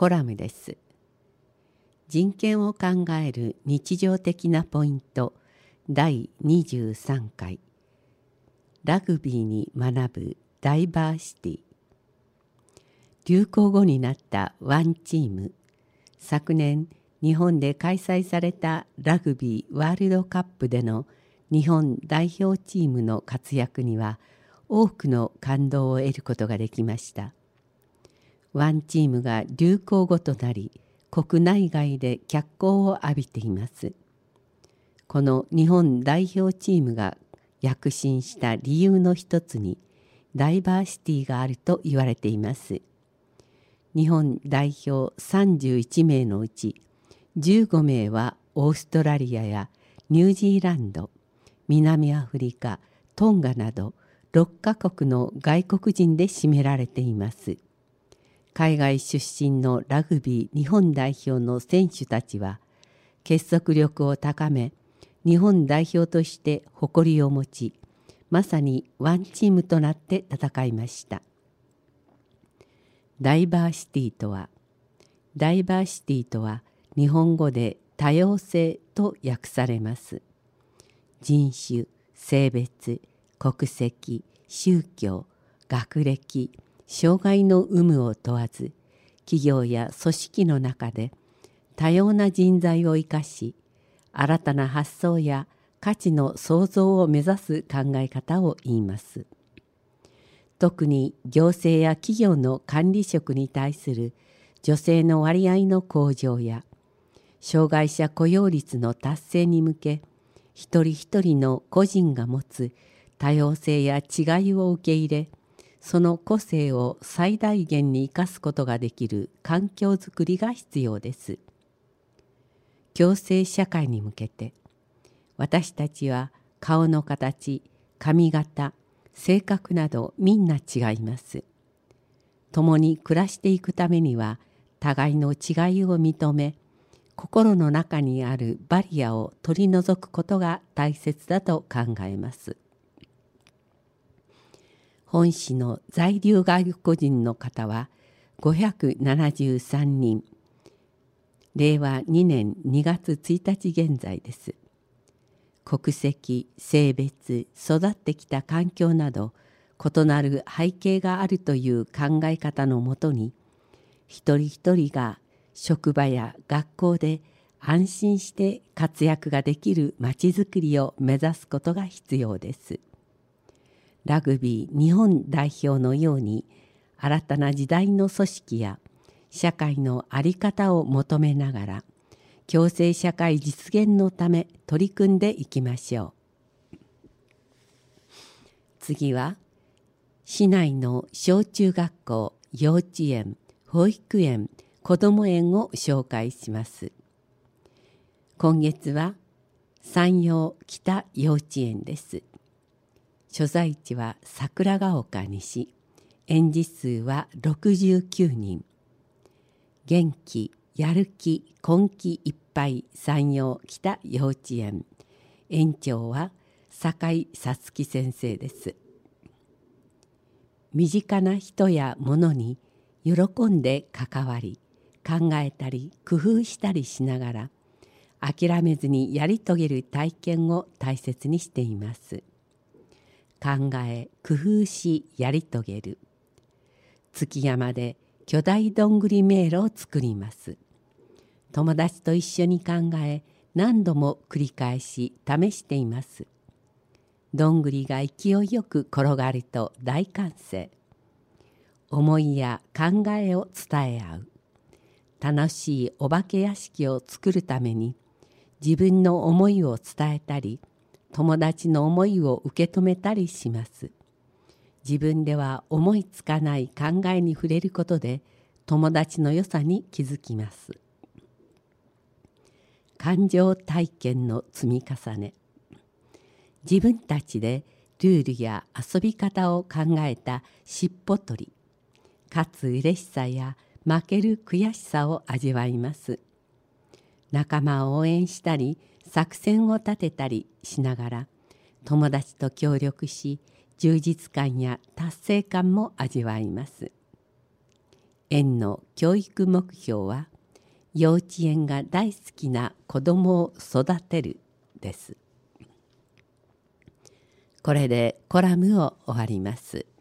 コラムです。人権を考える日常的なポイント第23回ラグビーに学ぶダイバーシティ。流行語になったワンチーム。昨年日本で開催されたラグビーワールドカップでの日本代表チームの活躍には多くの感動を得ることができました。ワンチームが流行語となり、国内外で脚光を浴びています。この日本代表チームが躍進した理由の一つにダイバーシティがあると言われています。日本代表31名のうち15名はオーストラリアやニュージーランド、南アフリカ、トンガなど6カ国の外国人で占められています。海外出身のラグビー日本代表の選手たちは結束力を高め、日本代表として誇りを持ち、まさにワンチームとなって戦いました。ダイバーシティとは日本語で多様性と訳されます。人種、性別、国籍、宗教、学歴、障害の有無を問わず、企業や組織の中で多様な人材を生かし、新たな発想や価値の創造を目指す考え方を言います。特に行政や企業の管理職に対する女性の割合の向上や、障害者雇用率の達成に向け、一人一人の個人が持つ多様性や違いを受け入れ、その個性を最大限に生かすことができる環境づくりが必要です。共生社会に向けて、私たちは顔の形、髪型、性格などみんな違います。共に暮らしていくためには、互いの違いを認め、心の中にあるバリアを取り除くことが大切だと考えます。本市の在留外国人の方は573人、令和2年2月1日現在です。国籍、性別、育ってきた環境など異なる背景があるという考え方のもとに、一人一人が職場や学校で安心して活躍ができるまちづくりを目指すことが必要です。ラグビー日本代表のように、新たな時代の組織や社会の在り方を求めながら、共生社会実現のため取り組んでいきましょう。次は、市内の小中学校、幼稚園、保育園、こども園を紹介します。今月は山陽北幼稚園です。所在地は桜ヶ丘西、園児数は69人。元気、やる気、根気いっぱい山陽北幼稚園。園長は酒井さつき先生です。身近な人や物に喜んで関わり、考えたり工夫したりしながら、諦めずにやり遂げる体験を大切にしています。考え、工夫し、やり遂げる。築山で巨大どんぐり迷路を作ります。友達と一緒に考え、何度も繰り返し試しています。どんぐりが勢いよく転がると大歓声。思いや考えを伝え合う。楽しいお化け屋敷を作るために、自分の思いを伝えたり、友達の思いを受け止めたりします。自分では思いつかない考えに触れることで、友達の良さに気づきます。感情体験の積み重ね。自分たちでルールや遊び方を考えたしっぽ取り。勝つ嬉しさや負ける悔しさを味わいます。仲間を応援したり、作戦を立てたりしながら、友達と協力し、充実感や達成感も味わいます。 園の教育目標は幼稚園が大好きな子どもを育てるです。これでコラムを終わります。